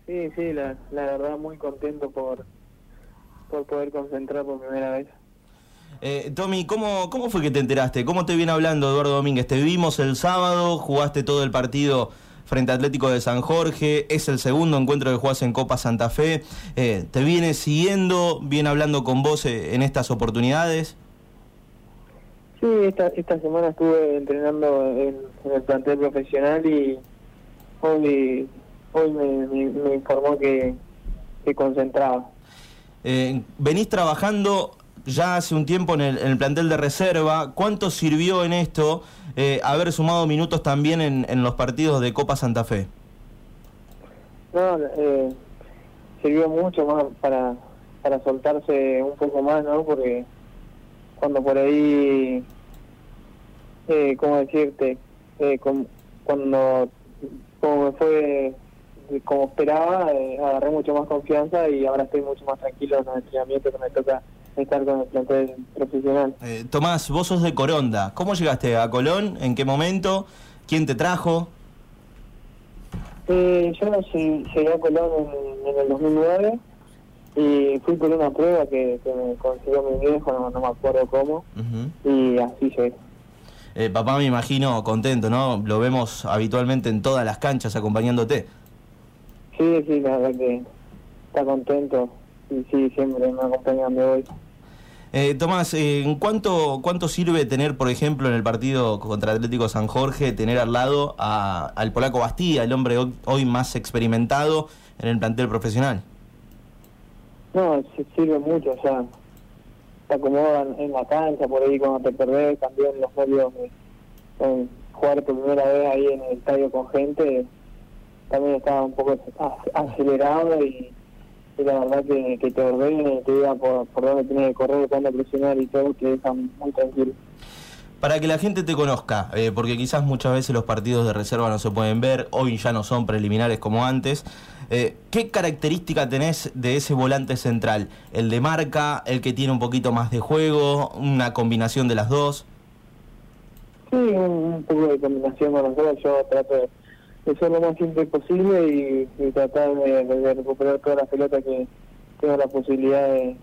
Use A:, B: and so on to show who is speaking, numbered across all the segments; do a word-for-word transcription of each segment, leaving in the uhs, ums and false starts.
A: Sí, sí, la, la verdad muy contento por, por poder concentrar por primera vez.
B: Eh, Tommy, ¿cómo, ¿cómo fue que te enteraste? ¿Cómo te viene hablando Eduardo Domínguez? Te vimos el sábado, jugaste todo el partido frente a Atlético de San Jorge, es el segundo encuentro que jugás en Copa Santa Fe. Eh, ¿Te viene siguiendo, viene hablando con vos eh, en estas oportunidades?
A: Sí, esta, esta semana estuve entrenando en, en el plantel profesional y hoy, hoy me, me, me informó que, que concentraba.
B: Eh, venís trabajando ya hace un tiempo en el, en el plantel de reserva. ¿Cuánto sirvió en esto eh, haber sumado minutos también en, en los partidos de Copa Santa Fe?
A: No, eh, sirvió mucho más para, para soltarse un poco más, ¿no? Porque cuando por ahí, eh, ¿cómo decirte? Eh, com, cuando como me fue como esperaba, eh, agarré mucho más confianza y ahora estoy mucho más tranquilo en los entrenamientos que me toca estar con el plantel profesional.
B: Eh, Tomás, vos sos de Coronda. ¿Cómo llegaste a Colón? ¿En qué momento? ¿Quién te trajo?
A: Eh, yo llegué a Colón en, en el dos mil nueve y fui por una prueba que, que me consiguió mi viejo, no, no me acuerdo cómo, uh-huh. Y así llegué.
B: Eh, papá, me imagino contento, ¿no? Lo vemos habitualmente en todas las canchas acompañándote.
A: Sí, sí, la verdad que está contento y sí, siempre me acompaña donde voy.
B: Eh, Tomás, eh, ¿en cuánto, cuánto sirve tener, por ejemplo, en el partido contra Atlético San Jorge, tener al lado a, al polaco Bastía, el hombre hoy, hoy más experimentado en el plantel profesional?
A: No, sirve mucho, o sea, te acomodan en la cancha, por ahí cuando te perdés, también los nervios de eh, jugar por primera vez ahí en el estadio con gente, también estaba un poco acelerado y, y la verdad que, que te ordena y te diga por, por dónde tienes que correr, cuándo presionar y todo, te deja muy tranquilo.
B: Para que la gente te conozca, eh, porque quizás muchas veces los partidos de reserva no se pueden ver, hoy ya no son preliminares como antes, eh, ¿qué característica tenés de ese volante central? ¿El de marca, el que tiene un poquito más de juego, una combinación de las dos?
A: Sí, un, un poco de combinación con los dos. Yo trato de, de ser lo más simple posible y, y tratar de, de recuperar todas las pelotas que tengo la posibilidad de,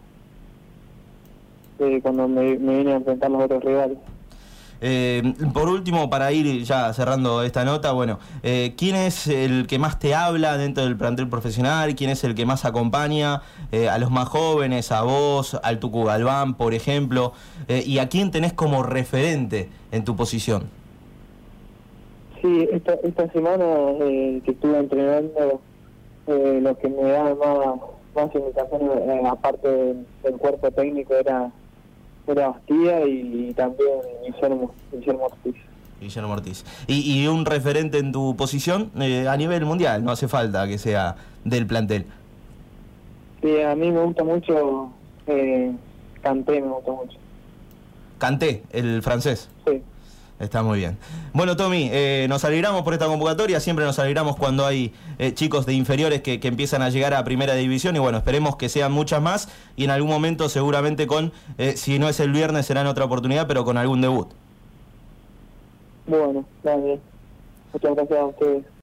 A: de cuando me, me vienen a enfrentar los otros rivales.
B: Eh, por último, para ir ya cerrando esta nota, bueno, eh, ¿quién es el que más te habla dentro del plantel profesional? ¿Quién es el que más acompaña eh, a los más jóvenes, a vos, al Tucu Galván, por ejemplo? Eh, ¿Y a quién tenés como referente en tu posición?
A: Sí, esta, esta semana eh, que estuve entrenando, eh, lo que me daba más, más indicaciones, eh, aparte del, del cuerpo técnico, era... era Bastía y, y también Guillermo, Guillermo Ortiz.
B: Guillermo Ortiz. ¿Y, y un referente en tu posición eh, a nivel mundial? No hace falta que sea del plantel.
A: Sí, a mí me gusta mucho, eh, Kanté me gusta mucho.
B: Kanté, el francés.
A: Sí.
B: Está muy bien. Bueno, Tommy, eh, nos alegramos por esta convocatoria, siempre nos alegramos cuando hay eh, chicos de inferiores que, que empiezan a llegar a primera división y bueno, esperemos que sean muchas más y en algún momento seguramente con, eh, si no es el viernes será en otra oportunidad, pero con algún debut.
A: Bueno, está bien. Muchas gracias a ustedes.